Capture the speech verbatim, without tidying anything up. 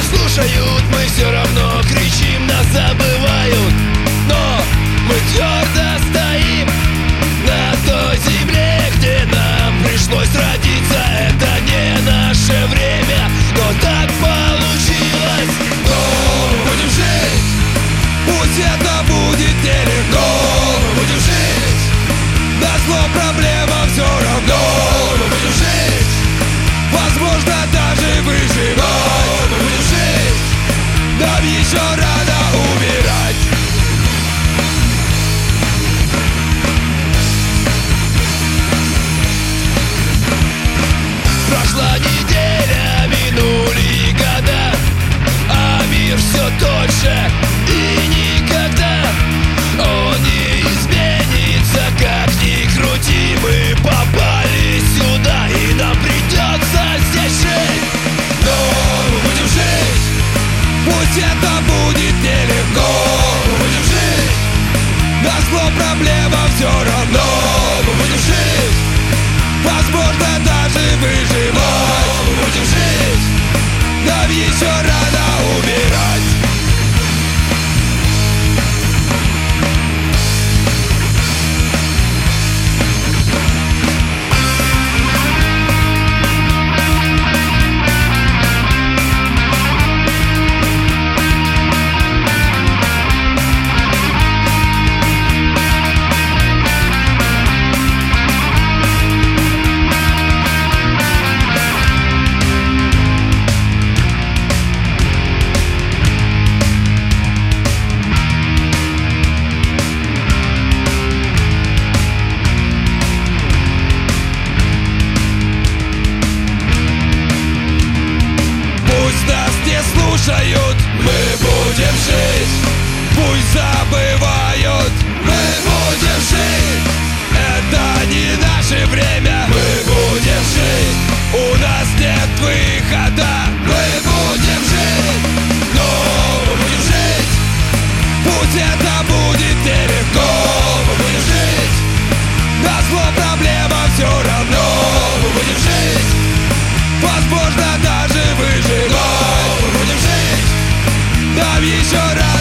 слушают, мы все равно кричим, нас забывают. Но мы твердо стоим на той земле, где нам пришлось родиться. Это не наше время, но так получилось. Но мы будем жить, пусть это будет нелегко. Мы будем жить, назло проблемам все равно. Мы будем жить, возможно даже выживать. Мы будем жить, нам еще рано умирать. Прошла неделя, минули года, а мир все тот же и никогда он не изменится. Как ни крути, мы попали сюда, и нам придется здесь жить. Но мы будем жить, пусть это будет нелегко. Мы будем жить, назло проблемам все равно. Мы будем жить, возможно даже выживать. Мы будем жить, нам еще рано умирать. Слушают, мы будем жить, пусть забывают. Мы будем жить, это не наше время. Мы будем жить, у нас нет выхода. Мы будем жить, но мы будем жить, пусть это будет нелегко. Мы будем жить, назло проблемам все равно. Мы будем жить, возможно даже выживать. Нам еще рано.